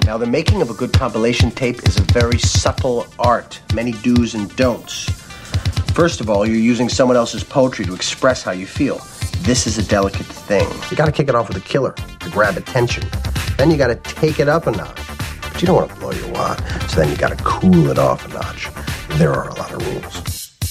Now, the making of a good compilation tape is a very subtle art, many do's and don'ts. First of all, you're using someone else's poetry to express how you feel. This is a delicate thing. You gotta kick it off with a killer to grab attention. Then you gotta take it up a notch. But you don't want to blow your wad, so then you gotta cool it off a notch. There are a lot of rules.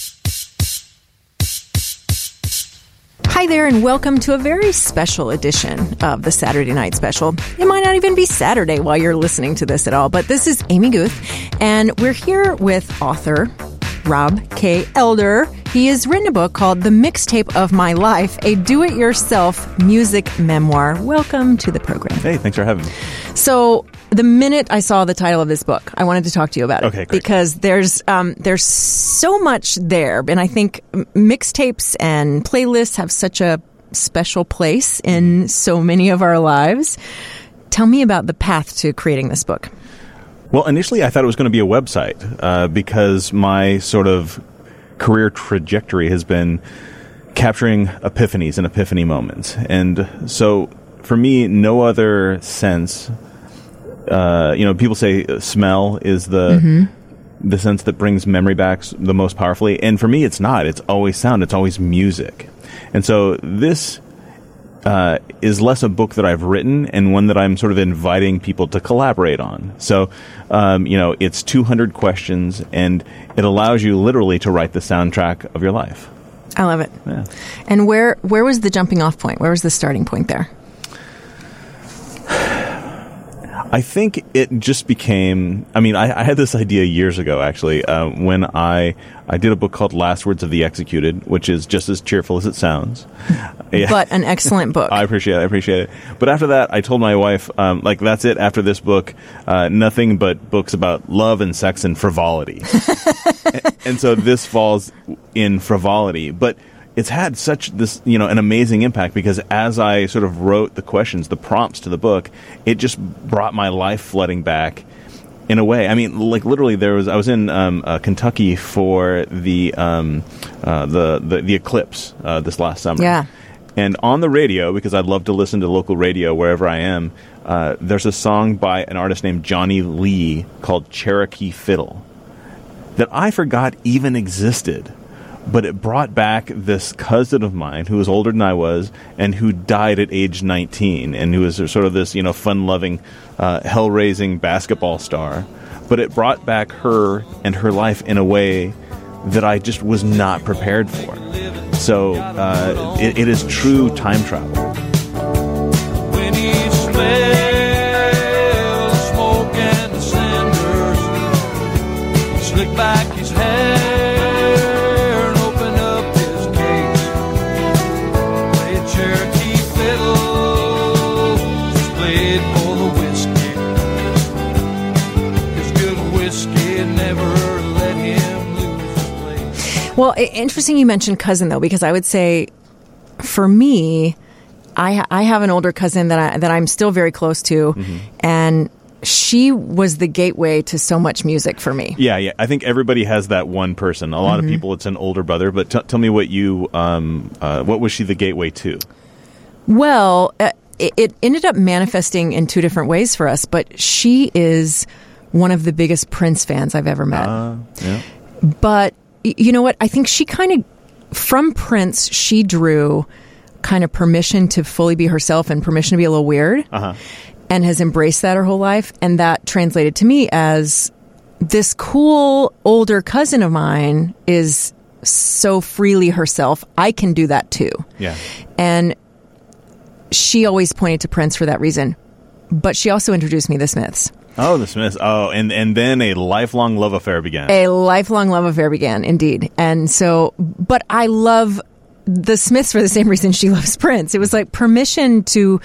Hi there, and welcome to a very special edition of the Saturday Night Special. It might not even be Saturday while you're listening to this at all, but this is Amy Guth, and we're here with author Rob K. Elder. He has written a book called The Mixtape of My Life, a do-it-yourself music memoir. Welcome to the program. Hey, thanks for having me. So, the minute I saw the title of this book, I wanted to talk to you about it. Okay, great. Because there's so much there, and I think mixtapes and playlists have such a special place in so many of our lives. Tell me about the path to creating this book. Well, initially I thought it was going to be a website because my sort of career trajectory has been capturing epiphanies and epiphany moments. And so for me, no other sense... people say smell is the sense that brings memory back the most powerfully. And for me, it's not. It's always sound. It's always music. And so this is less a book that I've written and one that I'm sort of inviting people to collaborate on. So, it's 200 questions, and it allows you literally to write the soundtrack of your life. I love it. Yeah. And where was the jumping off point? Where was the starting point there? I think it just became, I had this idea years ago, actually, when I did a book called Last Words of the Executed, which is just as cheerful as it sounds. Yeah. But an excellent book. I appreciate it. But after that, I told my wife, that's it. After this book, nothing but books about love and sex and frivolity. and so this falls in frivolity. But it's had such an amazing impact because as I sort of wrote the questions, the prompts to the book, it just brought my life flooding back in a way. Literally I was in Kentucky for the eclipse this last summer. Yeah. And on the radio, because I love to listen to local radio wherever I am, there's a song by an artist named Johnny Lee called Cherokee Fiddle that I forgot even existed. But it brought back this cousin of mine who was older than I was and who died at age 19 and who was sort of this, fun-loving, hell-raising basketball star. But it brought back her and her life in a way that I just was not prepared for. So it is true time travel. When he smells smoke and the cinders, slick back his hair. Well, interesting you mentioned cousin, though, because I would say, for me, I have an older cousin that I'm still very close to, and she was the gateway to so much music for me. Yeah. I think everybody has that one person. A lot of people, it's an older brother. But tell me what what was she the gateway to? Well, it ended up manifesting in two different ways for us, but she is one of the biggest Prince fans I've ever met. Yeah. But you know what? I think she from Prince, she drew kind of permission to fully be herself and permission to be a little weird, and has embraced that her whole life. And that translated to me as this cool older cousin of mine is so freely herself. I can do that too. Yeah. And she always pointed to Prince for that reason. But she also introduced me to the Smiths. Oh, the Smiths. Oh, and then a lifelong love affair began. A lifelong love affair began, indeed. And so, but I love the Smiths for the same reason she loves Prince. It was like permission to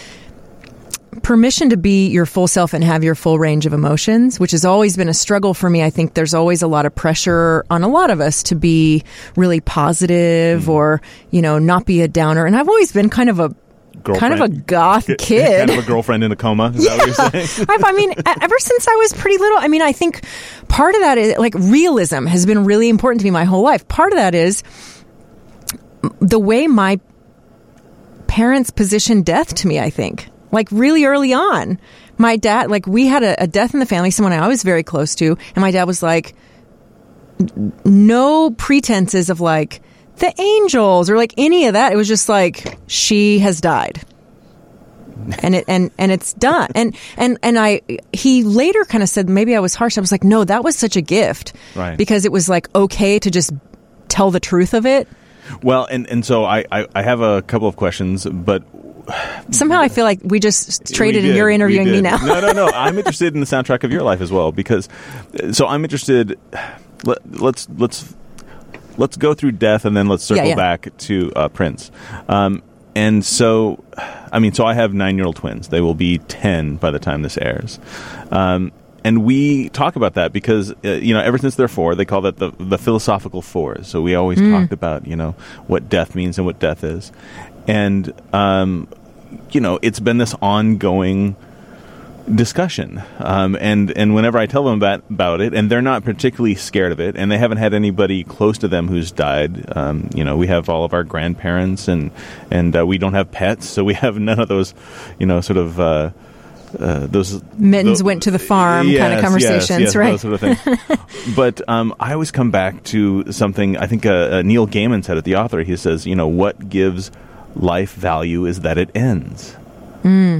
be your full self and have your full range of emotions, which has always been a struggle for me. I think there's always a lot of pressure on a lot of us to be really positive or, not be a downer. And I've always been kind of a goth kid. Kind of a girlfriend in a coma. Is that what you're saying? Ever since I was pretty little, I think part of that is realism has been really important to me my whole life. Part of that is the way my parents positioned death to me, I think. like really early on. My dad, like we had a death in the family, someone I was very close to, and my dad was like, no pretenses of like the angels or like any of that. It was just like, she has died. And it's done. He later kind of said, maybe I was harsh. I was like, no, that was such a gift. Right. Because it was like okay to just tell the truth of it. Well, and so I have a couple of questions, but somehow I feel like we just traded and you're interviewing me now. No. I'm interested in the soundtrack of your life as well, because so I'm interested. Let's go through death and then let's circle back to Prince. And so, I mean, so I have 9-year-old twins. They will be 10 by the time this airs. And we talk about that because, ever since they're 4, they call that the philosophical 4s. So we always talked about, what death means and what death is. And, it's been this ongoing discussion. And whenever I tell them about it, and they're not particularly scared of it, and they haven't had anybody close to them who's died. We have all of our grandparents, and we don't have pets, so we have none of those, those mittens went to the farm kind of conversations, yes, right? Those sort of things. But I always come back to something I think Neil Gaiman said it, the author. He says, what gives life value is that it ends. And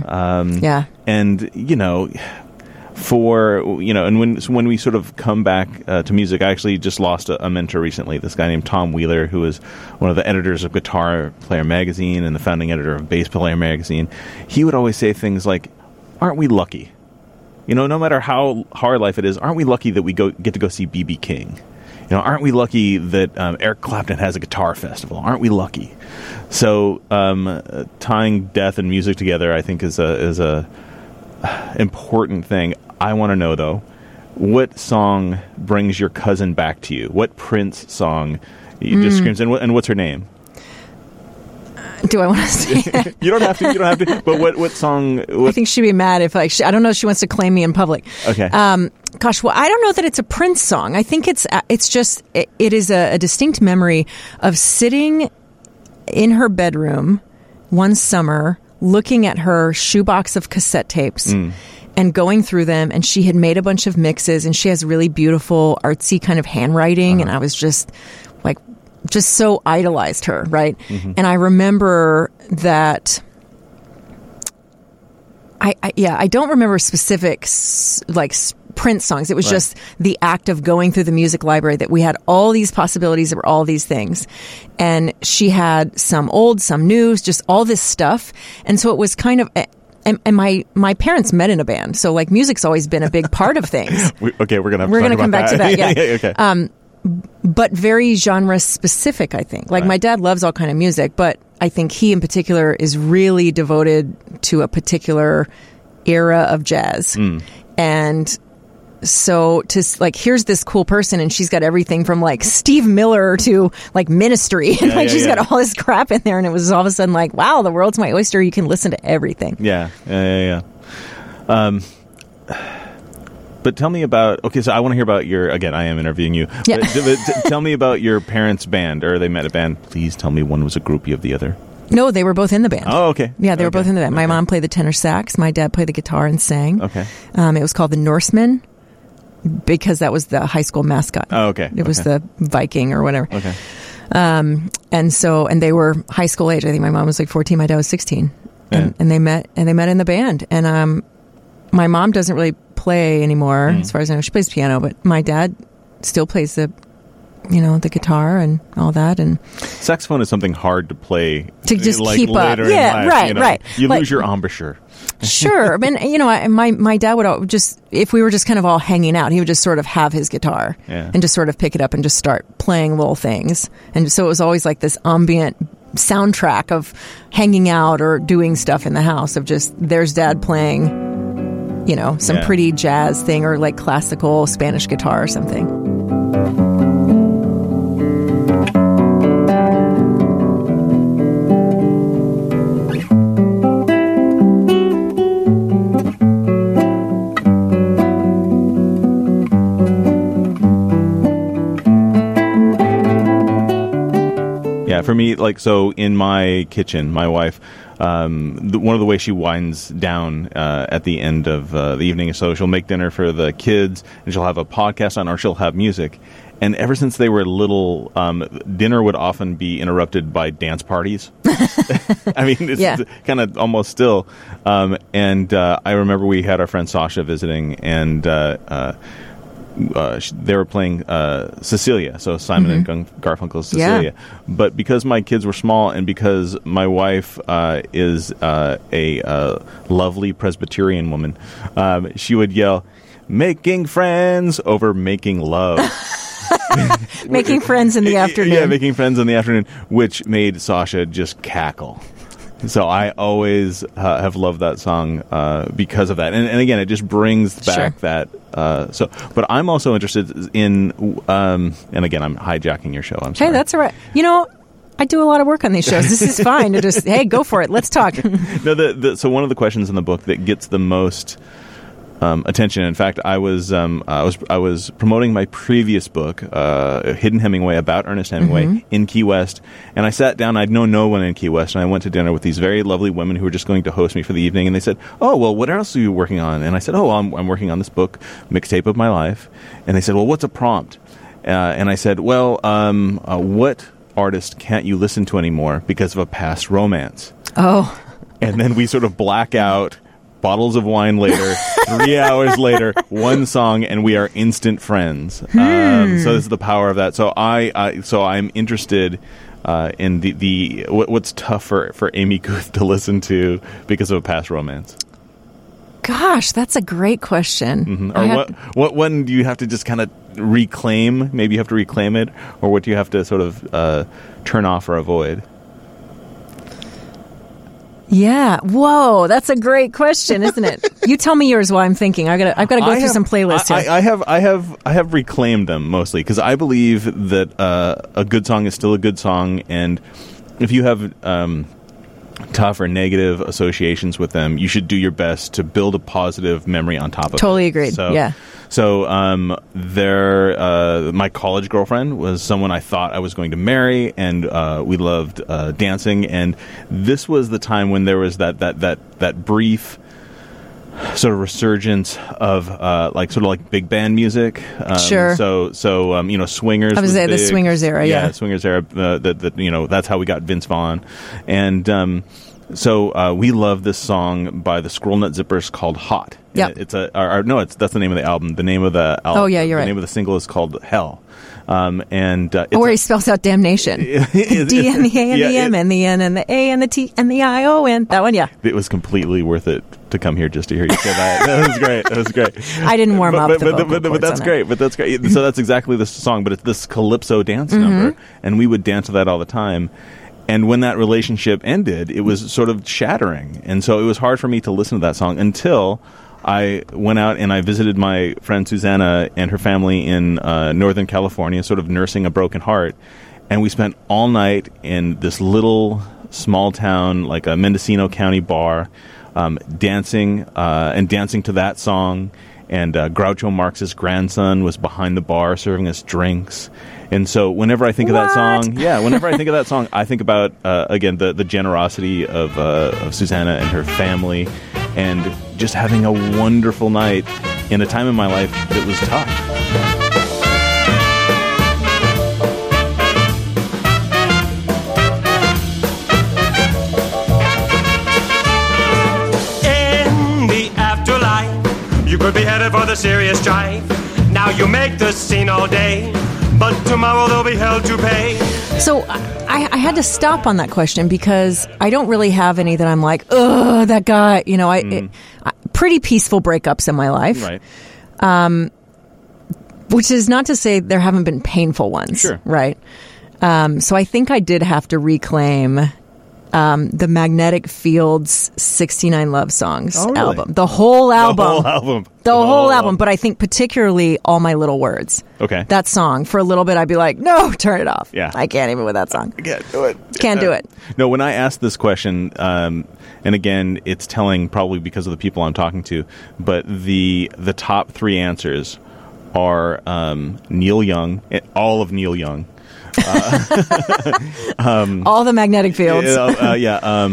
when we sort of come back to music, I actually just lost a mentor recently. This guy named Tom Wheeler, who is one of the editors of Guitar Player magazine and the founding editor of Bass Player magazine. He would always say things like, "Aren't we lucky? No matter how hard life it is, aren't we lucky that we get to go see B.B. King? Aren't we lucky that Eric Clapton has a guitar festival? Aren't we lucky?" So tying death and music together, I think, is a important thing. I want to know, though, what song brings your cousin back to you? What Prince song just screams? And what's her name? Do I want to say that? You don't have to. But what song? I think she'd be mad if I don't know if she wants to claim me in public. Okay. Gosh, well, I don't know that it's a Prince song. I think it is a distinct memory of sitting in her bedroom one summer, looking at her shoebox of cassette tapes and going through them. And she had made a bunch of mixes, and she has really beautiful, artsy kind of handwriting. And I was just so idolized her, right? Mm-hmm. And I remember that. I don't remember specific Prince songs. It was just the act of going through the music library that we had all these possibilities. There were all these things. And she had some old, some new, just all this stuff. And so it was kind of... And my parents met in a band. So like music's always been a big part of things. We're going to come back to that. Yeah. Okay. But very genre specific, I think. Like my dad loves all kind of music, but I think he in particular is really devoted to a particular era of jazz. And so here's this cool person, and she's got everything from like Steve Miller to like Ministry, and she's got all this crap in there, and it was all of a sudden like, wow, the world's my oyster. You can listen to everything. Yeah. But tell me about, so I want to hear about again, I am interviewing you. Yeah. But tell me about your parents' band, or they met a band. Please tell me one was a groupie of the other. No, they were both in the band. Oh, okay. Yeah, they were both in the band. My mom played the tenor sax. My dad played the guitar and sang. Okay. It was called the Norsemen because that was the high school mascot. Oh, okay. It was the Viking or whatever. Okay. And they were high school age. I think my mom was like 14. My dad was 16. Yeah. And they met in the band. And my mom doesn't really play anymore, as far as I know. She plays piano, but my dad still plays the guitar and all that. And saxophone is something hard to play to just keep up. Yeah, right. You lose your embouchure. Sure. I mean, my dad would just, if we were just kind of all hanging out, he would just sort of have his guitar and just sort of pick it up and just start playing little things. And so it was always like this ambient soundtrack of hanging out or doing stuff in the house of just, there's dad playing, some pretty jazz thing or like classical Spanish guitar or something. For me, so in my kitchen, my wife one of the ways she winds down at the end of the evening is so she'll make dinner for the kids, and she'll have a podcast on, or she'll have music. And ever since they were little, dinner would often be interrupted by dance parties. I mean, it's kind of almost still. And I remember we had our friend Sasha visiting, and they were playing Cecilia, so Simon and Garfunkel's Cecilia. Yeah. But because my kids were small, and because my wife is a lovely Presbyterian woman, she would yell, "Making friends" over "making love." Making friends in the afternoon. Yeah, making friends in the afternoon, which made Sasha just cackle. So I always have loved that song because of that. And again, it just brings back that. But I'm also interested in, and again, I'm hijacking your show. I'm sorry. Hey, that's all right. You know, I do a lot of work on these shows. This is fine to just, hey, go for it. Let's talk. No, so one of the questions in the book that gets the most attention. In fact, I was promoting my previous book, Hidden Hemingway, about Ernest Hemingway in Key West, and I sat down. I'd known no one in Key West, and I went to dinner with these very lovely women who were just going to host me for the evening. And they said, "Oh, well, what else are you working on?" And I said, "Oh, I'm working on this book, Mixtape of My Life." And they said, "Well, what's a prompt?" And I said, "Well, what artist can't you listen to anymore because of a past romance?" Oh, and then we sort of black out. Bottles of wine later, 3 hours later, one song, and we are instant friends. So this is the power of that. So I'm interested in the what's tough for Amy Guth to listen to because of a past romance. Gosh, that's a great question. Or what one do you have to just kind of reclaim? Maybe you have to reclaim it, or what do you have to sort of turn off or avoid? Yeah. Whoa, that's a great question, isn't it? You tell me yours while I'm thinking. I've got to go through some playlists here. I have reclaimed them mostly because I believe that a good song is still a good song, and if you have tough or negative associations with them, you should do your best to build a positive memory on top of it. Totally agreed. Yeah. So my college girlfriend was someone I thought I was going to marry, and we loved dancing. And this was the time when there was that brief sort of resurgence of like big band music. Sure. So swingers. I was there, the swingers era. Yeah, swingers era. That's how we got Vince Vaughn, and. So we love this song by the Squirrel Nut Zippers called "Hot." Yeah, that's the name of the album. The name of the album. Oh yeah, you're right. The name of the single is called "Hell," where he spells out damnation. The D and the A and the M and the N and the A and the T and the I O N. That one, yeah. It was completely worth it to come here just to hear you say that. That was great. I didn't warm up. But that's great. But that's great. So that's exactly the song. But it's this calypso dance number, and we would dance to that all the time. And when that relationship ended, it was sort of shattering. And so it was hard for me to listen to that song until I went out and I visited my friend Susanna and her family in Northern California, sort of nursing a broken heart. And we spent all night in this little small town, like a Mendocino County bar, dancing to that song. And Groucho Marx's grandson was behind the bar serving us drinks. And so whenever I think of that song, I think about, again, the generosity of Susanna and her family and just having a wonderful night in a time in my life that was tough. You could be headed for the serious strife. Now you make the scene all day, but tomorrow they'll be held to pay. So I had to stop on that question because I don't really have any that I'm like, ugh, that guy. You know, pretty peaceful breakups in my life. Right. Which is not to say there haven't been painful ones. Sure. Right. So I think I did have to reclaim the Magnetic Fields 69 Love Songs album. The whole album. The whole album. But I think particularly All My Little Words. Okay. That song. For a little bit, I'd be like, no, turn it off. Yeah. I can't even with that song. I can't do it. Can't do it. No, when I asked this question, and again, it's telling probably because of the people I'm talking to, but the top three answers are Neil Young, all of Neil Young. All the Magnetic Fields.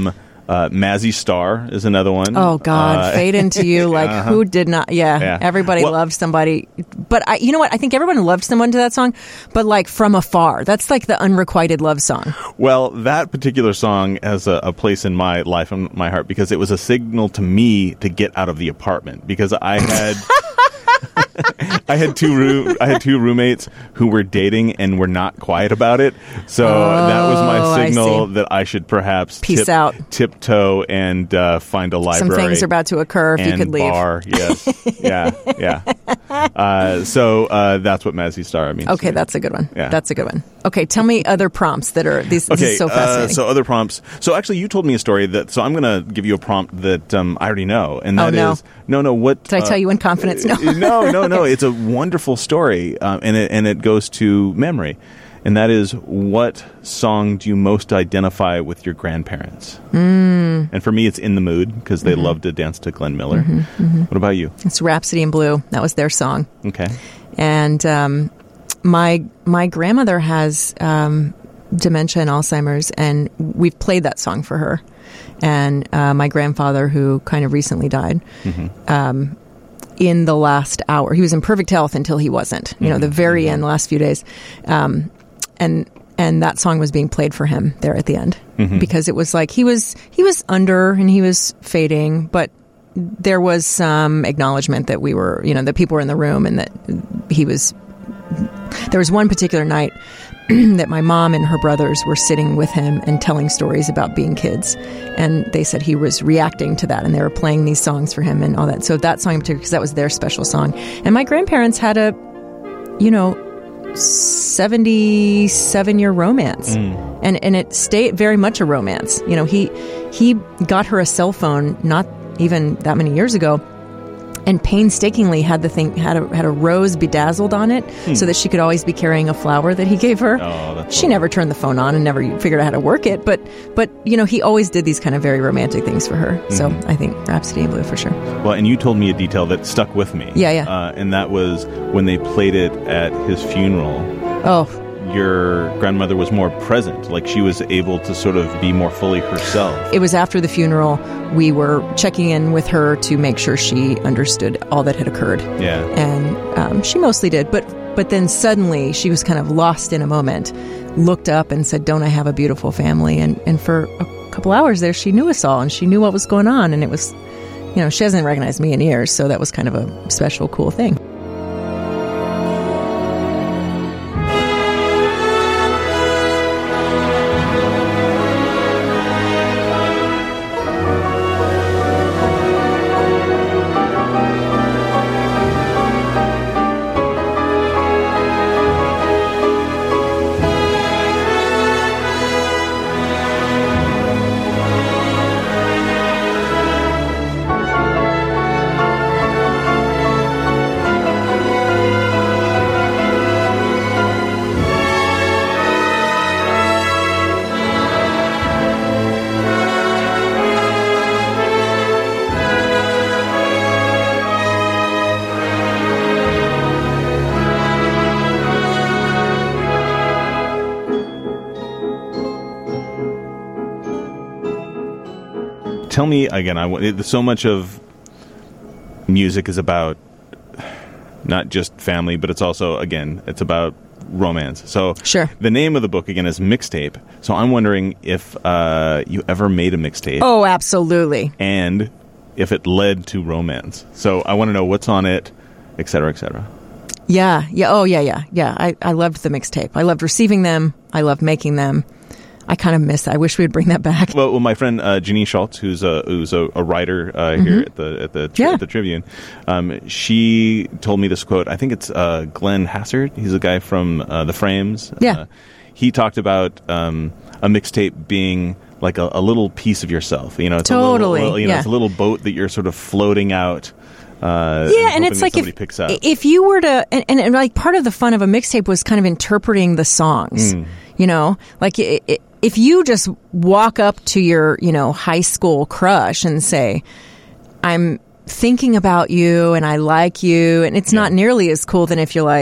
Mazzy Star is another one. Oh, God. Fade Into You. Like, who did not? Yeah. Everybody loved somebody. But you know what? I think everyone loved someone to that song, but like from afar. That's like the unrequited love song. Well, that particular song has a place in my life and my heart because it was a signal to me to get out of the apartment because I had... I had two roommates who were dating and were not quiet about it. So that was my signal that I should perhaps tiptoe and find a library. Some things are about to occur if you could leave. Bar, yes. Yeah. So that's what Mazzy Star means. Okay, that's a good one. Yeah. That's a good one. Okay, tell me other prompts that are these. Okay, this is so fascinating. So other prompts. So actually, you told me a story so I'm going to give you a prompt that I already know, and that is what did I tell you in confidence? No. It's a wonderful story, and it goes to memory, and that is, what song do you most identify with your grandparents? And for me, it's In the Mood because they loved to dance to Glenn Miller. What about you? It's Rhapsody in Blue. That was their song. Okay, and my grandmother has dementia and Alzheimer's, and we've played that song for her. And my grandfather, who kind of recently died, in the last hour, he was in perfect health until he wasn't. You know, the very end, the last few days, and that song was being played for him there at the end because it was like he was under and he was fading, but there was some acknowledgement that we were, that people were in the room and that he was. There was one particular night that my mom and her brothers were sitting with him and telling stories about being kids. And they said he was reacting to that and they were playing these songs for him and all that. So that song in particular, because that was their special song. And my grandparents had a, 77-year romance. And it stayed very much a romance. He got her a cell phone not even that many years ago, and painstakingly had a rose bedazzled on it so that she could always be carrying a flower that he gave her. She never turned the phone on and never figured out how to work it, but he always did these kind of very romantic things for her. So I think Rhapsody in Blue for sure. Well, and you told me a detail that stuck with me. Yeah. And that was when they played it at his funeral. Oh. Your grandmother was more present, like she was able to sort of be more fully herself. It was after the funeral. We were checking in with her to make sure she understood all that had occurred. Yeah. And she mostly did, but then suddenly she was kind of lost in a moment, looked up and said, "Don't I have a beautiful family?" And for a couple hours there, she knew us all and she knew what was going on. And it was, she hasn't recognized me in years, so that was kind of a special, cool thing. Tell me again. So much of music is about not just family, but it's also, again, it's about romance. So sure. The name of the book again is Mixtape. So I'm wondering if you ever made a mixtape. Oh, absolutely. And if it led to romance. So I want to know what's on it, et cetera, et cetera. Yeah. Oh, yeah. I loved the mixtape. I loved receiving them. I loved making them. I kind of miss that. I wish we would bring that back. Well, my friend Janine Schultz, who's a writer here at the Tribune, she told me this quote. I think it's Glenn Hassard. He's a guy from The Frames. Yeah. He talked about a mixtape being like a little piece of yourself. It's totally. It's a little boat that you're sort of floating out. And it's like if you were to, and like part of the fun of a mixtape was kind of interpreting the songs. Like if you just walk up to your, high school crush and say, "I'm thinking about you and I like you," and it's not nearly as cool than if you're like,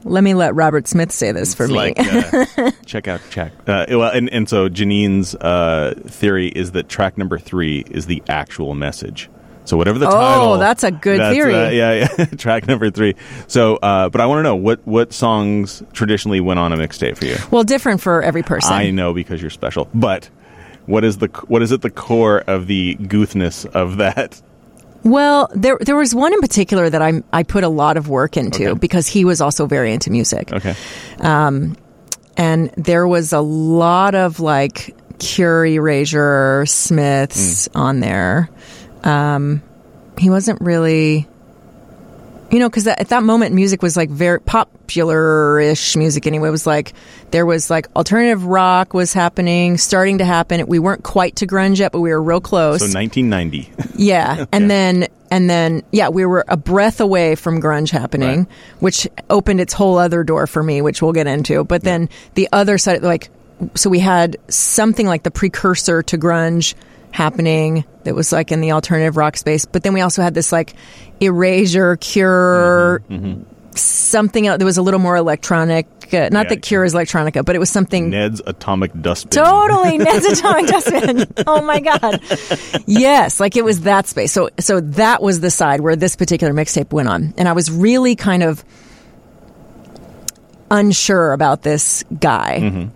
let me let Robert Smith say this for me. Check out track. And so Janine's theory is that track number 3 is the actual message. So whatever the title. Oh, that's a good theory. Yeah. Track number 3. So, but I want to know what songs traditionally went on a mixtape for you. Well, different for every person. I know because you're special. But what is at the core of the goothness of that? Well, there was one in particular that I put a lot of work into because he was also very into music. Okay. And there was a lot of like Cure, Erasure, Smiths on there. He wasn't really, because at that moment music was like very popular-ish music anyway. It was like, there was like alternative rock was starting to happen. We weren't quite to grunge yet, but we were real close. So 1990. Yeah. And then, we were a breath away from grunge happening, which opened its whole other door for me, which we'll get into. But then the other side, so we had something like the precursor to grunge happening that was like in the alternative rock space, but then we also had this like Erasure, Cure, something else that was a little more electronic. Not that Cure is electronica, but it was something. Ned's Atomic Dustbin. Totally, Ned's Atomic Dustbin. Oh my God, yes, like it was that space. So that was the side where this particular mixtape went on, and I was really kind of unsure about this guy.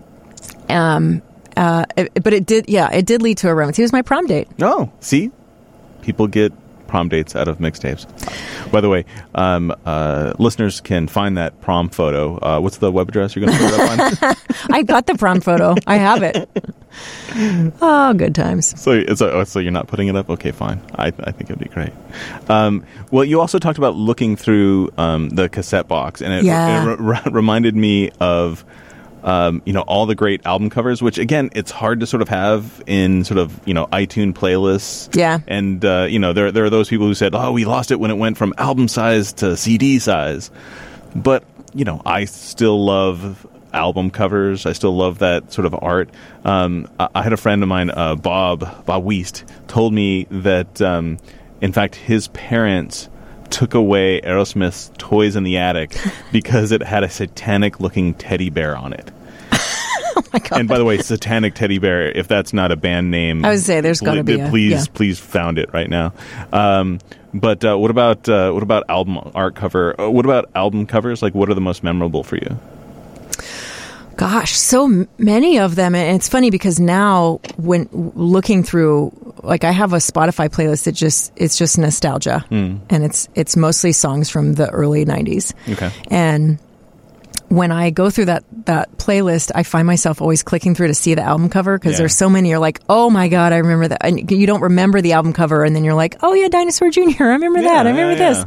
But it did lead to a romance. He was my prom date. Oh, see? People get prom dates out of mixtapes. By the way, listeners can find that prom photo. What's the web address you're going to put it up on? I got the prom photo. I have it. Oh, good times. So you're not putting it up? Okay, fine. I think it'd be great. Well, you also talked about looking through the cassette box, and it reminded me of all the great album covers, which again, it's hard to sort of have in sort of, iTunes playlists. Yeah. And, there are those people who said, we lost it when it went from album size to CD size. But, I still love album covers. I still love that sort of art. I had a friend of mine, Bob Wiest, told me that, in fact, his parents took away Aerosmith's Toys in the Attic because it had a satanic-looking teddy bear on it. Oh my God. And by the way, Satanic Teddy Bear, if that's not a band name, I would say there's got to be please found it right now. But what about album art cover? What about album covers? Like, what are the most memorable for you? Gosh, so many of them. And it's funny because now when looking through, like I have a Spotify playlist that it's just nostalgia. And it's mostly songs from the early 90s. Okay. And when I go through that playlist, I find myself always clicking through to see the album cover because there's so many. You're like, oh my God, I remember that. And you don't remember the album cover. And then you're like, oh yeah, Dinosaur Jr. I remember that. I remember this.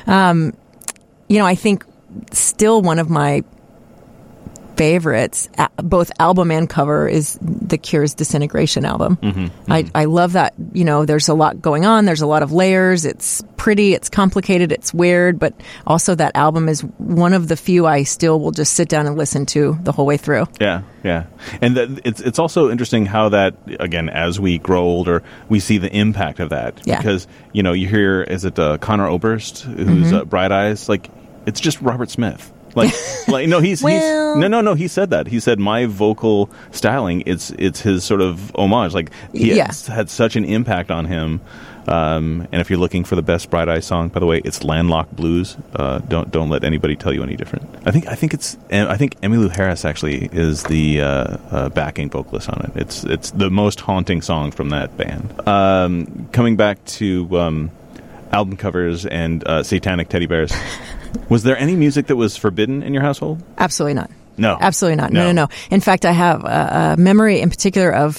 I think still one of my favorites, both album and cover, is The Cure's Disintegration album. I love that. There's a lot going on. There's a lot of layers. It's pretty. It's complicated. It's weird. But also that album is one of the few I still will just sit down and listen to the whole way through. Yeah. And it's also interesting how that, again, as we grow older, we see the impact of that. Yeah. Because, you hear, is it Conor Oberst, who's Bright Eyes? Like, it's just Robert Smith. Like no, he said that. He said my vocal styling, it's his sort of homage. Like he has had such an impact on him. And if you're looking for the best Bright Eyes song, by the way, it's Landlocked Blues. Don't let anybody tell you any different. I think Emmylou Harris actually is the backing vocalist on it. It's the most haunting song from that band. Coming back to album covers and satanic teddy bears. Was there any music that was forbidden in your household? Absolutely not. No. Absolutely not. No. In fact, I have a memory in particular of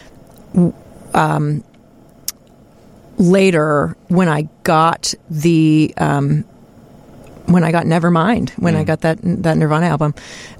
later when I got Nevermind, when I got that Nirvana album.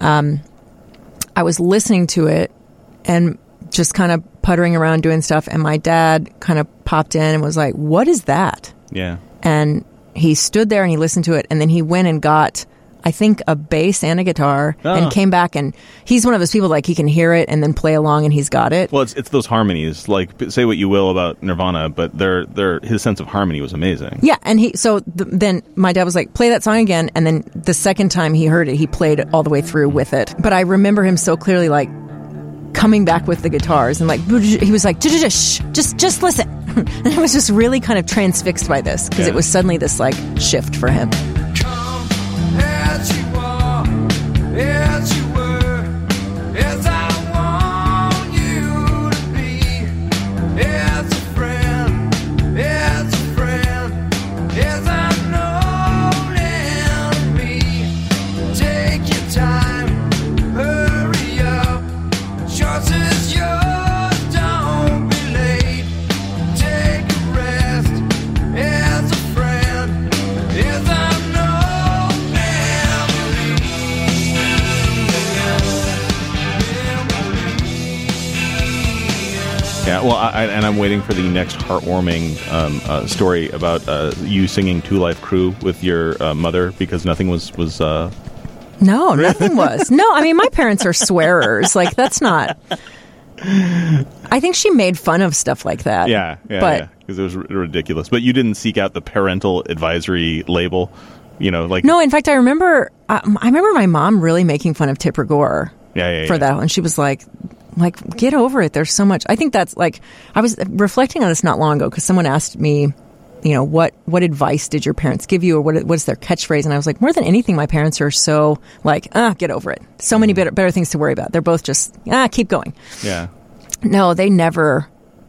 I was listening to it and just kind of puttering around doing stuff, and my dad kind of popped in and was like, "What is that?" Yeah. And he stood there and he listened to it, and then he went and got I think, a bass and a guitar, and came back, and he's one of those people, like, he can hear it and then play along and he's got it. Well, it's those harmonies. Like, say what you will about Nirvana, but his sense of harmony was amazing. Yeah, and then my dad was like, play that song again, and then the second time he heard it, he played it all the way through with it. But I remember him so clearly, like, coming back with the guitars, and like, he was like, just listen. And I was just really kind of transfixed by this, because it was suddenly this, like, shift for him. Come as you are, as you were, as I want you to be, as a friend, as I've known and me. Take your time, hurry up, choice is yours, don't be late. Take a rest, as a friend, as I've known and Yeah, well, I'm waiting for the next heartwarming story about you singing Two Life Crew with your mother, because nothing was No, nothing was. No, I mean, my parents are swearers. Like, that's not... I think she made fun of stuff like that. Yeah, because it was ridiculous. But you didn't seek out the parental advisory label, like... No, in fact, I remember my mom really making fun of Tipper Gore for that. And she was like, get over it. There's so much. I think that's, like, I was reflecting on this not long ago, because someone asked me, what advice did your parents give you, or what's their catchphrase? And I was like, more than anything, my parents are so like, get over it. So many better things to worry about. They're both just, keep going. Yeah. No, they never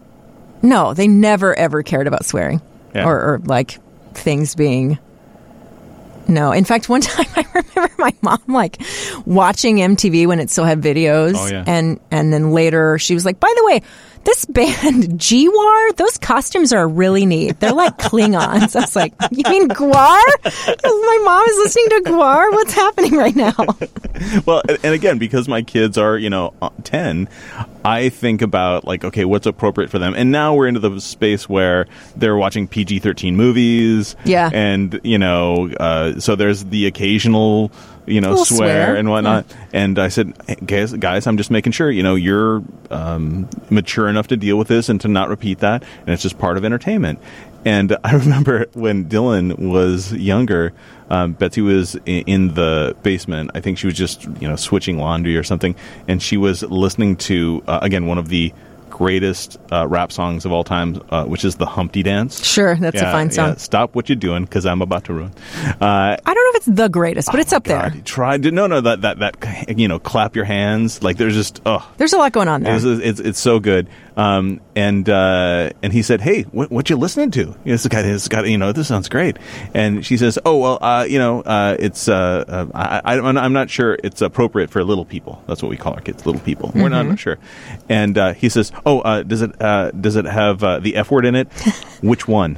ever cared about swearing or like things being. No. In fact, one time I remember my mom, like, watching MTV when it still had videos. Oh, yeah. And then later she was like, by the way, this band, Gwar, those costumes are really neat. They're like Klingons. I was like, you mean Gwar? My mom is listening to Gwar? What's happening right now? Well, and again, because my kids are, 10, I think about, like, okay, what's appropriate for them? And now we're into the space where they're watching PG-13 movies. Yeah. And, so there's the occasional... swear and whatnot. Yeah. And I said, hey, guys, I'm just making sure, you're mature enough to deal with this and to not repeat that. And it's just part of entertainment. And I remember when Dylan was younger, Betsy was in the basement. I think she was just, switching laundry or something. And she was listening to, again, one of the greatest rap songs of all time, which is the Humpty Dance. Sure, that's a fine song. Yeah. Stop what you're doing, because I'm about to ruin. I don't know if it's the greatest, but it's up there. Try that clap your hands. Like, there's just there's a lot going on there. It's so good. And he said, hey, what you listening to? This guy, this sounds great. And she says, oh, well, it's I'm not sure it's appropriate for little people. That's what we call our kids, little people. Mm-hmm. We're not sure. And he says, oh, does it have the F word in it? Which one?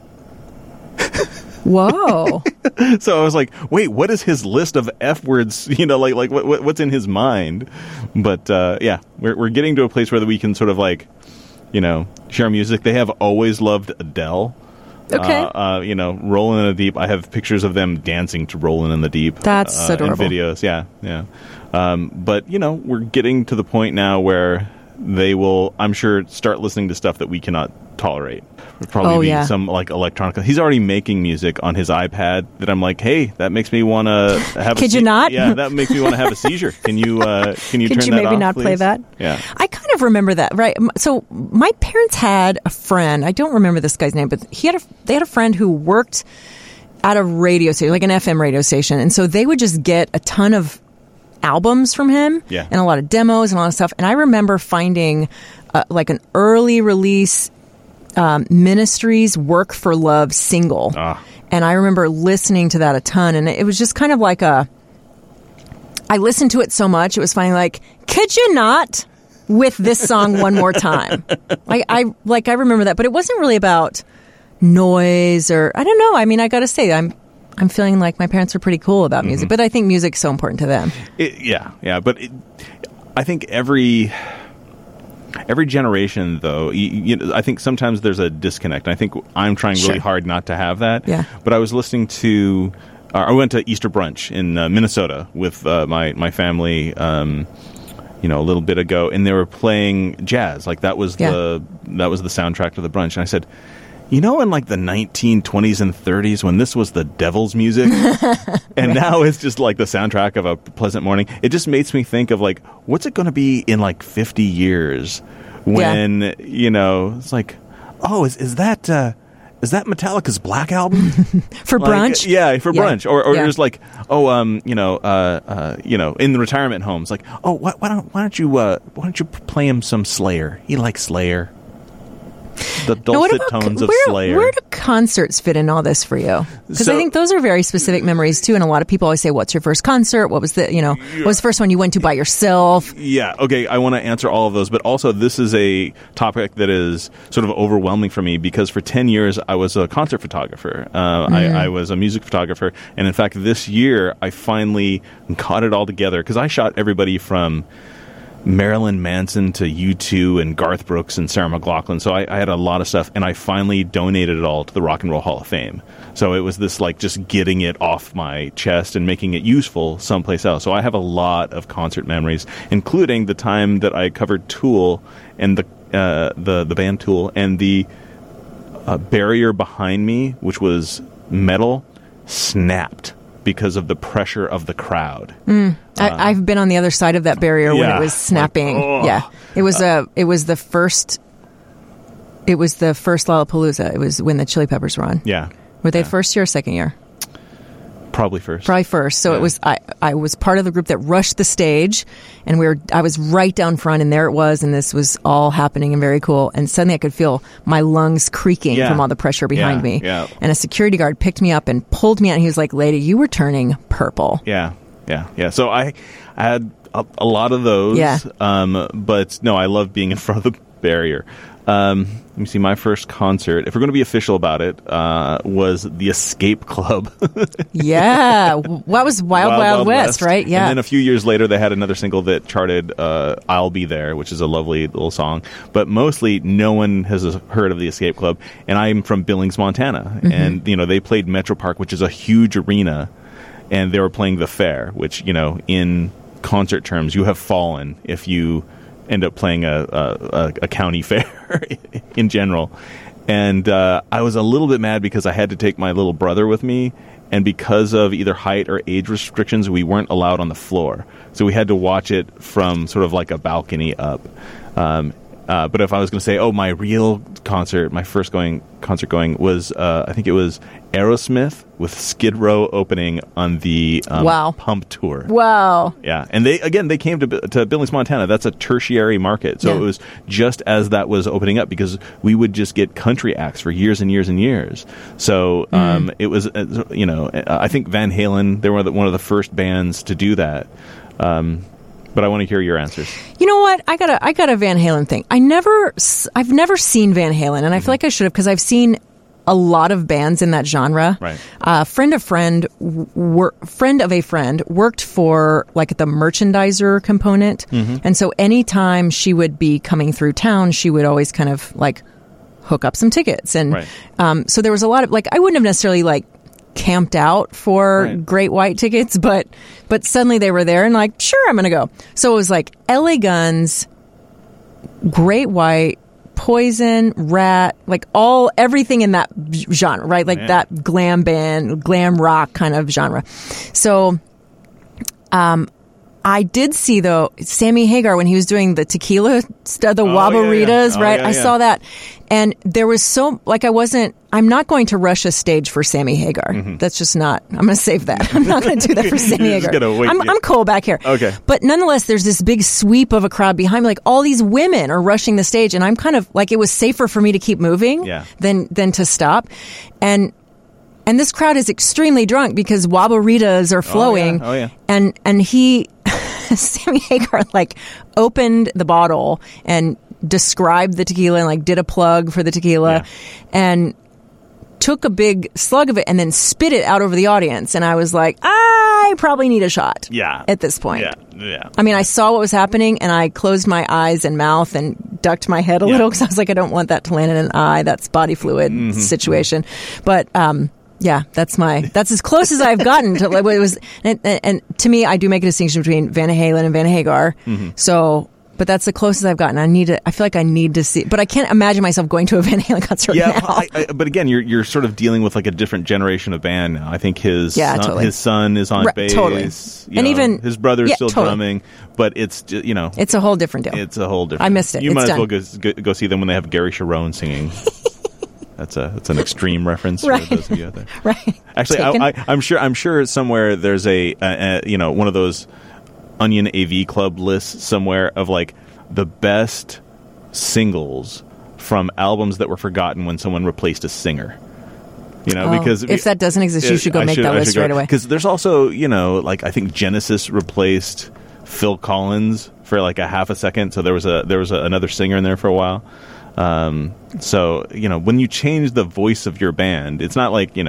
Whoa. So I was like, wait, what is his list of F words? Like what's in his mind? But we're getting to a place where we can sort of, like, share music. They have always loved Adele. Okay. Rolling in the Deep. I have pictures of them dancing to Rolling in the Deep. That's adorable. In videos, yeah. But we're getting to the point now where they will, I'm sure, start listening to stuff that we cannot tolerate. It'll probably be some, like, electronic. He's already making music on his iPad that I'm like, hey, that makes me want to have. Could you not? Yeah, that makes me want to have a seizure. Can you turn that off? Could you maybe not please? Play that? Yeah. I kind of remember that, right? So my parents had a friend. I don't remember this guy's name, but they had a friend who worked at a radio station, like an FM radio station, and so they would just get a ton of albums from him, and a lot of demos and a lot of stuff. And I remember finding like an early release Ministries Work for Love single. And I remember listening to that a ton, and it was just kind of like I listened to it so much, it was finally like, could you not with this song one more time? I remember that, but it wasn't really about noise, or I don't know. I mean, I got to say, I'm feeling like my parents are pretty cool about music, but I think music's so important to them. But I think every generation, though, I think sometimes there's a disconnect. I think I'm trying really hard not to have that. Yeah. But I was listening to I went to Easter brunch in Minnesota with my family. A little bit ago, and they were playing jazz. Like that was the soundtrack to the brunch. And I said, in like the 1920s and 30s when this was the devil's music, and now it's just like the soundtrack of a pleasant morning. It just makes me think of like, what's it going to be in like 50 years when it's like, oh, is that Metallica's Black Album for brunch? Yeah, for brunch, or just like, in the retirement homes, like, oh, why don't you play him some Slayer? He likes Slayer. The dulcet tones of Slayer. Where do concerts fit in all this for you? Because I think those are very specific memories too, and a lot of people always say, "What's your first concert? What was what was the first one you went to by yourself?" Yeah, okay, I want to answer all of those, but also this is a topic that is sort of overwhelming for me because for 10 years I was a concert photographer. I was a music photographer, and in fact, this year I finally got it all together because I shot everybody from Marilyn Manson to U2 and Garth Brooks and Sarah McLachlan. So I had a lot of stuff, and I finally donated it all to the Rock and Roll Hall of Fame. So it was this like just getting it off my chest and making it useful someplace else. So I have a lot of concert memories, including the time that I covered Tool and the band Tool, and the barrier behind me, which was metal, snapped because of the pressure of the crowd. I've been on the other side of that barrier when it was snapping. It was the first Lollapalooza. It was when the Chili Peppers were on. Yeah. Were they first year or second year? Probably first. Probably first. So it was. I was part of the group that rushed the stage, and I was right down front, and there it was, and this was all happening and very cool. And suddenly I could feel my lungs creaking from all the pressure behind me. Yeah. And a security guard picked me up and pulled me out, and he was like, "Lady, you were turning purple." Yeah. So I had a lot of those. Yeah. But no, I love being in front of the barrier. Let me see. My first concert, if we're going to be official about it, was the Escape Club. Yeah. What was Wild West, right? Yeah. And then a few years later, they had another single that charted, I'll Be There, which is a lovely little song. But mostly, no one has heard of the Escape Club. And I'm from Billings, Montana. Mm-hmm. And, they played Metro Park, which is a huge arena. And they were playing the Fair, which, in concert terms, you have fallen if you end up playing a county fair in general. And I was a little bit mad because I had to take my little brother with me, and because of either height or age restrictions, we weren't allowed on the floor. So we had to watch it from sort of like a balcony up. But if I was going to say, my real concert, my first concert going was, I think it was Aerosmith with Skid Row opening on the Pump Tour. Wow. Yeah. And they came to Billings, Montana. That's a tertiary market. So it was just as that was opening up, because we would just get country acts for years and years and years. So it was, I think Van Halen, they were one of the first bands to do that. But I want to hear your answers. You know what? I got a Van Halen thing. I've never seen Van Halen, and I feel like I should have, because I've seen a lot of bands in that genre. Right. Friend of a friend worked for like the merchandiser component, and so anytime she would be coming through town, she would always kind of like hook up some tickets, and so there was a lot of like, I wouldn't have necessarily like camped out for Great White tickets, but suddenly they were there and like, sure, I'm gonna go. So it was like LA Guns, Great White, Poison, Rat, like everything in that genre, right? Like that glam band, glam rock kind of genre. So I did see, though, Sammy Hagar when he was doing the tequila, the Wabaritas, right? I saw that. And there was I'm not going to rush a stage for Sammy Hagar. Mm-hmm. That's just not, I'm going to save that. I'm not going to do that for Sammy Hagar. I'm cool back here. Okay. But nonetheless, there's this big sweep of a crowd behind me. Like all these women are rushing the stage, and I'm kind of like, it was safer for me to keep moving than to stop. And this crowd is extremely drunk because Wabaritas are flowing. Oh, yeah. And Sammy Hagar like opened the bottle and described the tequila and like did a plug for the tequila and took a big slug of it and then spit it out over the audience. And I was like, I probably need a shot at this point. Yeah. I mean, I saw what was happening and I closed my eyes and mouth and ducked my head a little because I was like, I don't want that to land in an eye. That's body fluid situation. But Yeah, that's as close as I've gotten to it was, and to me, I do make a distinction between Van Halen and Van Hagar. Mm-hmm. So, but that's the closest I've gotten. I feel like I need to see, but I can't imagine myself going to a Van Halen concert now. But again, you're sort of dealing with like a different generation of band now. I think his son is on bass, totally. And even his brother's still drumming, but it's it's a whole different deal. It's a whole different. I missed it. You it's might done. as well go see them when they have Gary Sharon singing. That's an extreme reference for those of you out there. Right. Actually, I'm sure somewhere there's a one of those Onion AV Club lists somewhere of like the best singles from albums that were forgotten when someone replaced a singer. Because if that doesn't exist, you should go make that list right away. Because there's also like I think Genesis replaced Phil Collins for like a half a second, so there was another singer in there for a while. So when you change the voice of your band, it's not like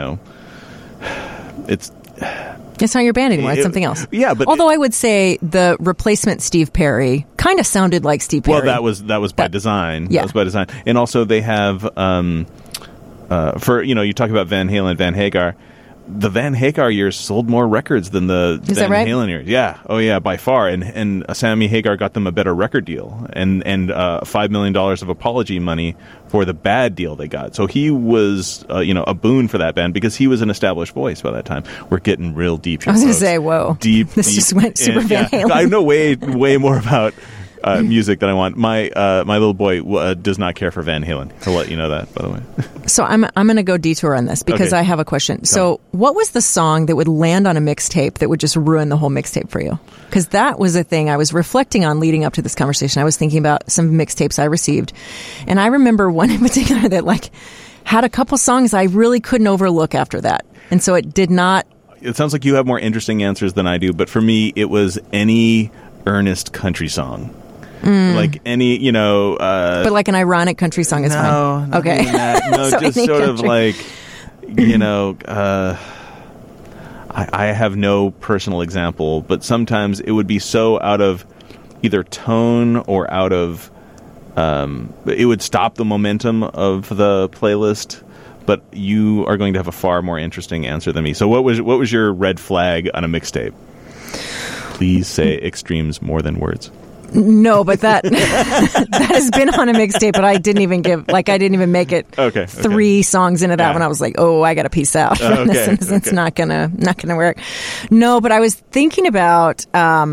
it's not your band anymore. It's something else. Yeah, but although I would say the replacement Steve Perry kind of sounded like Steve Perry. Well, that was by design. Yeah. That was by design. And also they have for you talk about Van Halen, Van Hagar. The Van Hagar years sold more records than the Van Halen years. Yeah. Oh, yeah, by far. And Sammy Hagar got them a better record deal and $5 million of apology money for the bad deal they got. So he was, a boon for that band because he was an established voice by that time. We're getting real deep here. I was going to say, whoa. This just went super Van Halen. I know way more about music than I want. My little boy does not care for Van Halen. I'll let you know that, by the way. So I'm going to go detour on this because I have a question. So what was the song that would land on a mixtape that would just ruin the whole mixtape for you? Because that was a thing I was reflecting on leading up to this conversation. I was thinking about some mixtapes I received. And I remember one in particular that like had a couple songs I really couldn't overlook after that. And so it did not. It sounds like you have more interesting answers than I do. But for me, it was any earnest country song. Like any, but like an ironic country song is fine. Okay. No, so just sort of like, I have no personal example, but sometimes it would be so out of either tone or out of, it would stop the momentum of the playlist. But you are going to have a far more interesting answer than me. So what was your red flag on a mixtape? Please say extremes more than words. No, but that has been on a mixtape, but I didn't even make it. Okay. 3 songs into that when I was like, oh, I got to peace out. It's not gonna work. No, but I was thinking about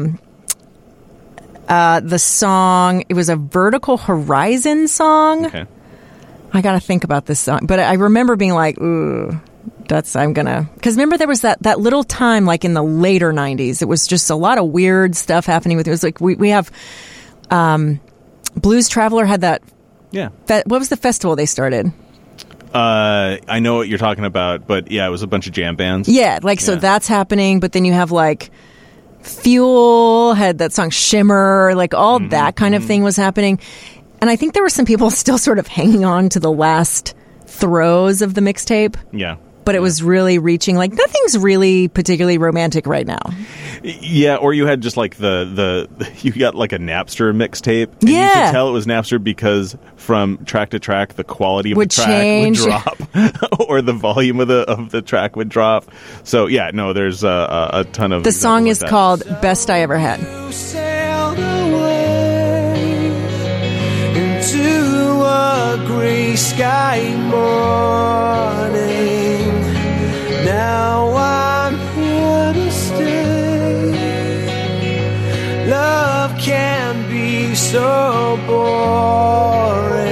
the song. It was a Vertical Horizon song. Okay. I got to think about this song, but I remember being like, ooh. Because remember there was that little time like in the later 90s, it was just a lot of weird stuff happening with it. It was like we have Blues Traveler had that. Yeah. What was the festival they started? I know what you're talking about, but yeah, it was a bunch of jam bands. Yeah, so that's happening, but then you have like Fuel had that song Shimmer, like all that kind of thing was happening. And I think there were some people still sort of hanging on to the last throes of the mixtape. Yeah. But it was really reaching, like, nothing's really particularly romantic right now. Yeah, or you had just like you got like a Napster mixtape. And yeah. You could tell it was Napster because from track to track, the quality of the track change. would drop or the volume of the track would drop. So, yeah, no, there's a ton of... The song is called Best I Ever Had. You sailed away into a gray sky morning. Now I'm here to stay. Love can be so boring.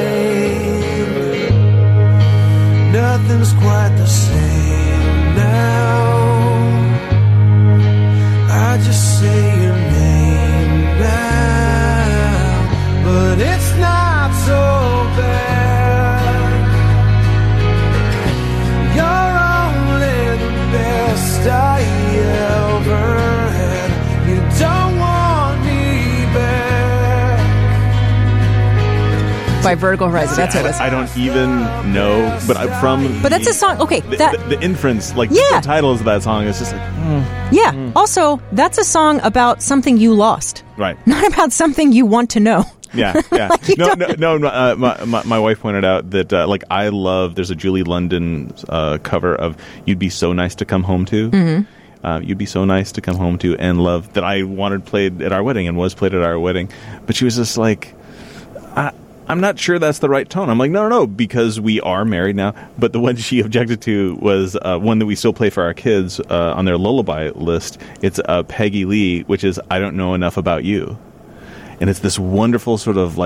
Nothing's quite the same now. I just say your name now, but it's not so bad. You're best I ever had. You don't want me back. By Vertical Horizon, that's what it was. I don't even know, but But that's a song. Okay, the inference, like the titles of that song is just like. Also, that's a song about something you lost, right? Not about something you want to know. Yeah. My wife pointed out that I love. There's a Julie London cover of "You'd Be So Nice to Come Home To." Mm-hmm. You'd be so nice to come home to, and love that I wanted played at our wedding and was played at our wedding, but she was just like, I'm not sure that's the right tone. I'm like, no, because we are married now. But the one she objected to was one that we still play for our kids on their lullaby list. It's Peggy Lee, which is I Don't Know Enough About You. And it's this wonderful sort of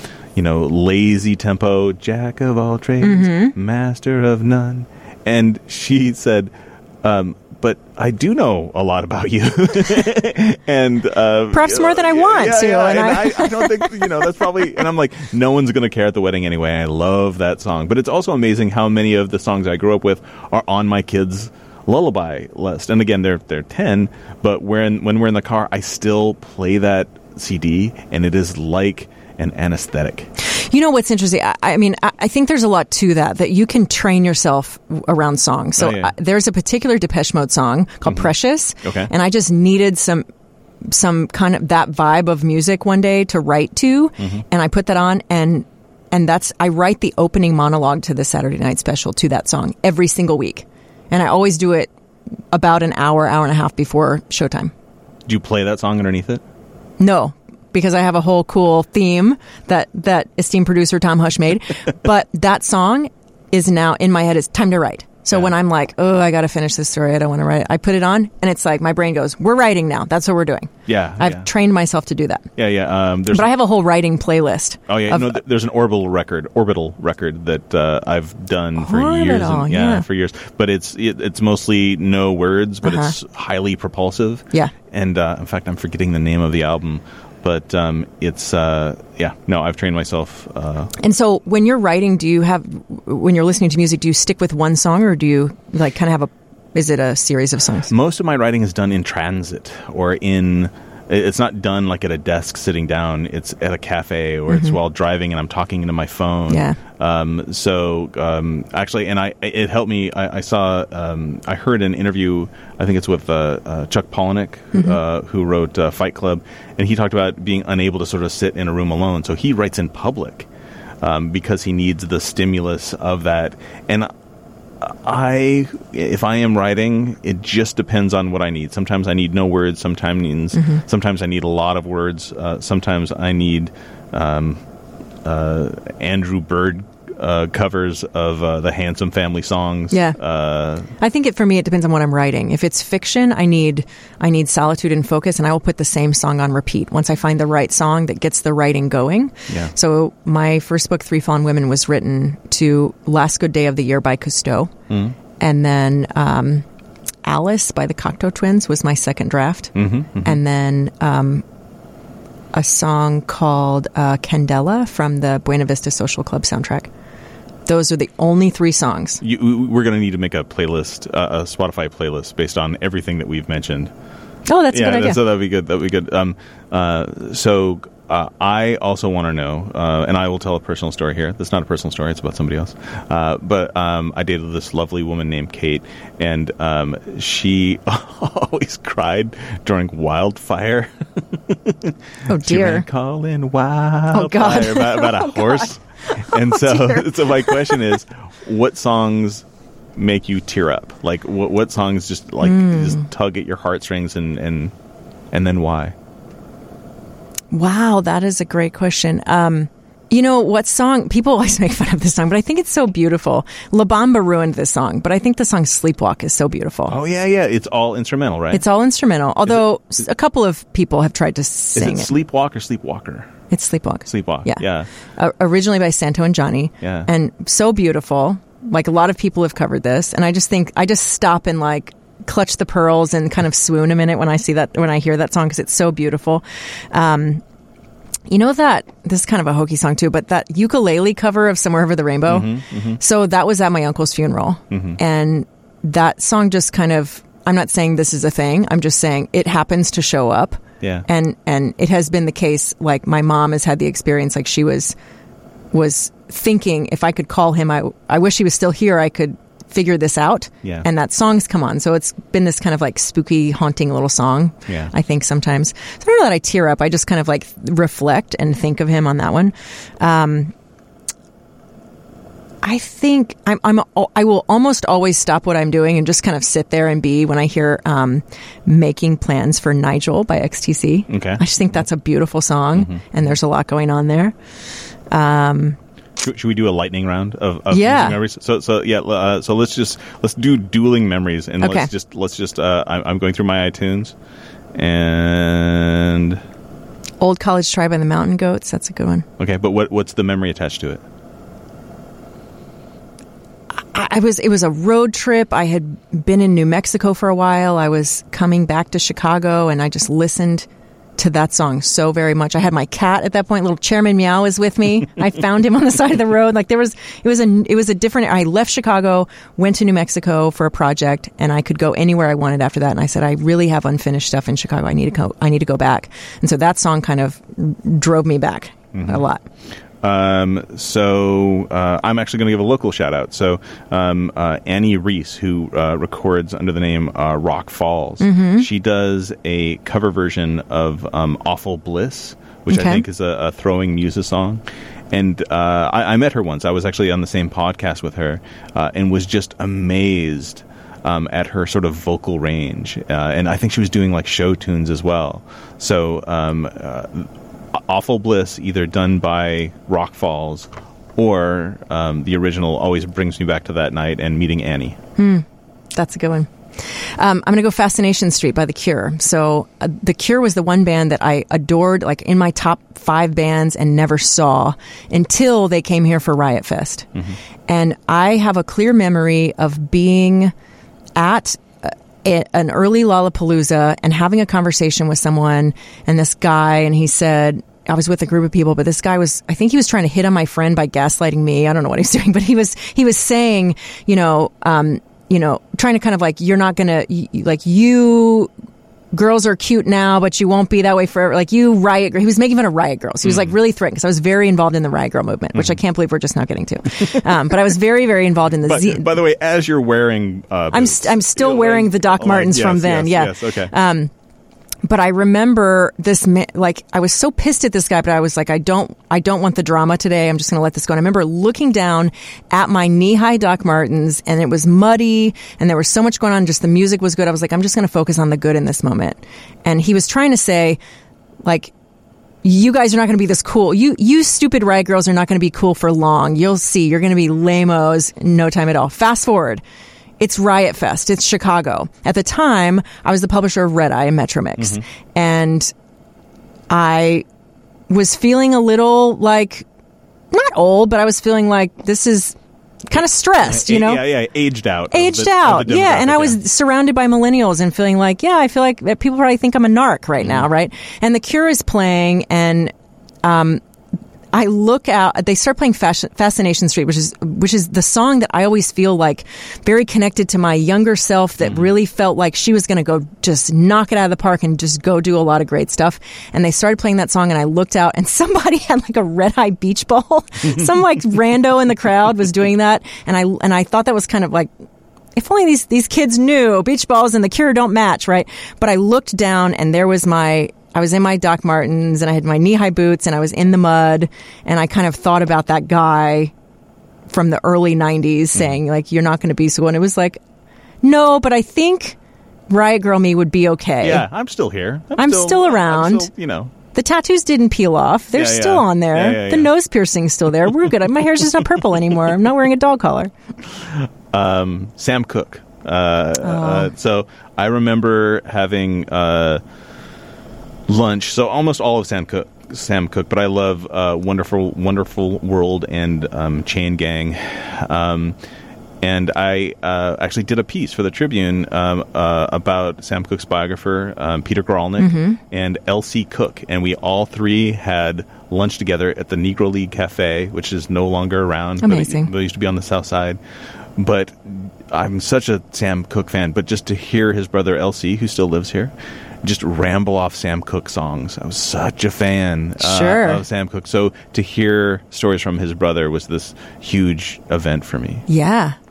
lazy tempo, jack of all trades, master of none. And she said, but I do know a lot about you. And perhaps more than I want to. Yeah, and I don't think, that's probably, and I'm like, no one's going to care at the wedding anyway. I love that song. But it's also amazing how many of the songs I grew up with are on my kids' lullaby list. And again, they're 10, but when we're in the car, I still play that CD, and it is like an anesthetic. You know what's interesting? I think there's a lot to that you can train yourself around songs. So there's a particular Depeche Mode song called Precious. Okay. And I just needed some kind of that vibe of music one day to write to. Mm-hmm. And I put that on, and I write the opening monologue to the Saturday Night Special to that song every single week. And I always do it about an hour and a half before showtime. Do you play that song underneath it? No, because I have a whole cool theme that esteemed producer Tom Hush made. But that song is now in my head. It's time to write. So when I'm like, oh, I got to finish this story, I don't want to write it, I put it on, and it's like my brain goes, we're writing now. That's what we're doing. Yeah. I've trained myself to do that. Yeah. But I have a whole writing playlist. Oh, yeah. There's an orbital record that I've done for years. For years. But it's mostly no words, but it's highly propulsive. Yeah. And in fact, I'm forgetting the name of the album. But I've trained myself. And so when you're writing, when you're listening to music, do you stick with one song, or do you kind of is it a series of songs? Most of my writing is done in transit or it's not done like at a desk sitting down. It's at a cafe, or it's while driving and I'm talking into my phone. Yeah. Actually, and it helped me. I heard an interview, I think it's with Chuck Palahniuk, who wrote Fight Club, and he talked about being unable to sort of sit in a room alone. So he writes in public because he needs the stimulus of that. And if I am writing, it just depends on what I need. Sometimes I need no words. Sometimes I need a lot of words. Sometimes I need Andrew Bird covers of the Handsome Family songs. Yeah. I think for me, it depends on what I'm writing. If it's fiction, I need solitude and focus, and I will put the same song on repeat once I find the right song that gets the writing going. Yeah. So my first book, Three Fallen Women, was written to Last Good Day of the Year by Cousteau. Mm. And then Alice by the Cocteau Twins was my second draft. And then a song called Candela from the Buena Vista Social Club soundtrack. Those are the only three songs. We're going to need to make a playlist, a Spotify playlist based on everything that we've mentioned. Oh, that's a good idea. So that'd be good. I also want to know, and I will tell a personal story here. That's not a personal story. It's about somebody else. But I dated this lovely woman named Kate, and she always cried during Wildfire. Oh, dear. Calling Wildfire about a horse. And so my question is, what songs make you tear up? Like, what songs just tug at your heartstrings, and then why? Wow, that is a great question. What song? People always make fun of this song, but I think it's so beautiful. La Bamba ruined this song, but I think the song Sleepwalk is so beautiful. Oh, yeah. It's all instrumental, right? It's all instrumental, although a couple of people have tried to sing it. Is it Sleepwalk or Sleepwalker? It's Sleepwalk. Sleepwalk, yeah. Originally by Santo and Johnny. Yeah. And so beautiful. Like, a lot of people have covered this, and I just stop and, clutch the pearls and kind of swoon a minute when I hear that song, because it's so beautiful. That this is kind of a hokey song too, but that ukulele cover of Somewhere Over the Rainbow. So that was at my uncle's funeral, and that song just kind of, I'm not saying this is a thing, I'm just saying it happens to show up. Yeah. And it has been the case, like, my mom has had the experience, like, she was thinking, if I could call him, I wish he was still here, I could figure this out. Yeah. And that song's come on. So it's been this kind of like spooky, haunting little song, Yeah. I think sometimes. So I don't know that I tear up. I just kind of like reflect and think of him on that one. I think I will almost always stop what I'm doing and just kind of sit there and be when I hear Making Plans for Nigel by XTC. Okay. I just think that's a beautiful song, and there's a lot going on there. Should we do a lightning round of Yeah. music memories? So let's do dueling memories, and Okay. let's just I'm going through my iTunes, and Old College Try by the Mountain Goats. That's a good one. okay, but what's the memory attached to it? It was a road trip. I had been in New Mexico for a while. I was coming back to Chicago, and I just listened to that song so very much. I had my cat at that point. Little Chairman Meow was with me. I found him on the side of the road. Like it was a different. I left Chicago, went to New Mexico for a project, and I could go anywhere I wanted after that. And I said, I really have unfinished stuff in Chicago. I need to go back. And so that song kind of drove me back a lot. So I'm actually going to give a local shout out. So Annie Reese, who records under the name Rock Falls, she does a cover version of Awful Bliss, which Okay. I think is a Throwing Muses song. And I met her once. I was actually on the same podcast with her and was just amazed at her sort of vocal range. And I think she was doing like show tunes as well. So Awful Bliss, either done by Rock Falls or the original, always brings me back to that night and meeting Annie. That's a good one. I'm going to go Fascination Street by The Cure. So The Cure was the one band that I adored, like in my top 5 bands, and never saw until they came here for Riot Fest. And I have a clear memory of being at an early Lollapalooza and having a conversation with someone, and this guy, and he said, I was with a group of people, but this guy I think he was trying to hit on my friend by gaslighting me. I don't know what he was doing, but he was saying, trying to kind of like, you're not going to, like, you girls are cute now, but you won't be that way forever. Like, you Riot Girl. He was making fun of Riot Girls. He was like really threatened, because I was very involved in the Riot Girl movement, which I can't believe we're just now getting to. But I was very, very involved in the By the way, as you're wearing I'm still wearing the Doc Martens from then. Yes, okay. But I remember this, like, I was so pissed at this guy, but I was like, I don't want the drama today. I'm just going to let this go. And I remember looking down at my knee-high Doc Martens, and it was muddy, and there was so much going on. Just the music was good. I was like, I'm just going to focus on the good in this moment. And he was trying to say, like, you guys are not going to be this cool. You stupid Riot Girls are not going to be cool for long. You'll see. You're going to be lame-os in no time at all. Fast forward. It's Riot Fest. It's Chicago. At the time, I was the publisher of Red Eye and Metro Mix. And I was feeling a little like, not old, but I was feeling like this is kind of stressed, you know? Yeah, aged out. Aged out. Yeah. And I was surrounded by millennials and feeling like, yeah, I feel like people probably think I'm a narc right now, right? And The Cure is playing, and I look out, they start playing Fascination Street, which is the song that I always feel like very connected to my younger self, that really felt like she was going to go just knock it out of the park and just go do a lot of great stuff. And they started playing that song, and I looked out, and somebody had like a Red Eye beach ball. Some like rando in the crowd was doing that. And I thought that was kind of like, if only these kids knew beach balls and The Cure don't match, right? But I looked down, and there was I was in my Doc Martens, and I had my knee-high boots, and I was in the mud, and I kind of thought about that guy from the early 90s saying, like, you're not going to be so... And it was like, no, but I think Riot Girl me would be okay. Yeah, I'm still here. I'm still around. I'm still, The tattoos didn't peel off. They're still on there. The nose piercing's still there. We're good. My hair's just not purple anymore. I'm not wearing a dog collar. Sam Cooke. So I remember having... lunch. So almost all of Sam Cooke, but I love Wonderful World and Chain Gang. And I actually did a piece for the Tribune about Sam Cooke's biographer, Peter Gralnick, and L.C. Cook. And we all three had lunch together at the Negro League Cafe, which is no longer around. Amazing. But it used to be on the South Side. But I'm such a Sam Cooke fan. But just to hear his brother L.C., who still lives here, just ramble off Sam Cooke songs. I was such a fan of Sam Cooke. So to hear stories from his brother was this huge event for me. Yeah.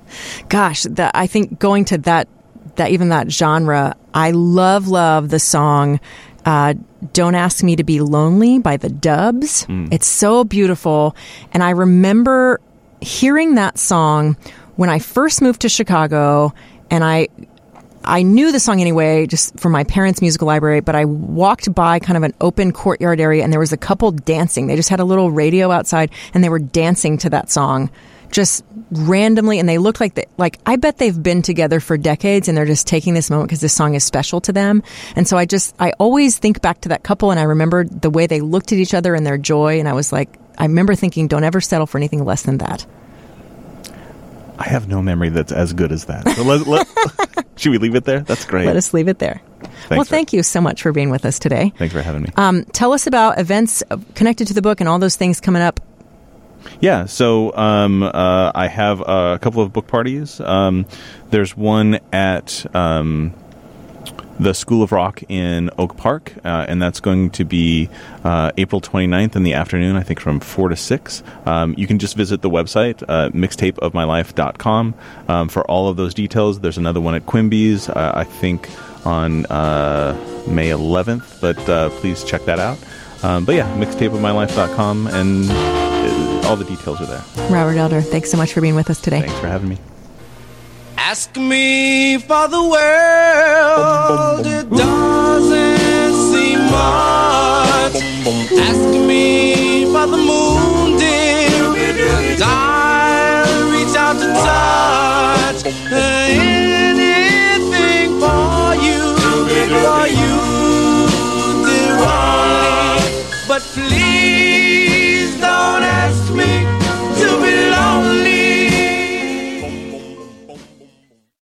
Gosh, I think going to that genre, I love the song Don't Ask Me to Be Lonely by the Dubs. It's so beautiful. And I remember hearing that song when I first moved to Chicago, and I knew the song anyway, just from my parents' musical library, but I walked by kind of an open courtyard area, and there was a couple dancing. They just had a little radio outside, and they were dancing to that song just randomly, and they looked like I bet they've been together for decades, and they're just taking this moment because this song is special to them. And so I always think back to that couple, and I remember the way they looked at each other and their joy, and I remember thinking, don't ever settle for anything less than that. I have no memory that's as good as that. So should we leave it there? That's great. Let us leave it there. Thank you so much for being with us today. Thanks for having me. Tell us about events connected to the book and all those things coming up. Yeah, so I have a couple of book parties. There's one at the School of Rock in Oak Park, and that's going to be April 29th in the afternoon, I think from 4 to 6. You can just visit the website, mixtapeofmylife.com, for all of those details. There's another one at Quimby's, I think on May 11th, but please check that out. But yeah, mixtapeofmylife.com, and all the details are there. Robert Elder, thanks so much for being with us today. Thanks for having me. Ask me for the world, it doesn't seem much. Ask me for the moon, dear, and I'll reach out to touch anything for you, dear, only. But please don't ask me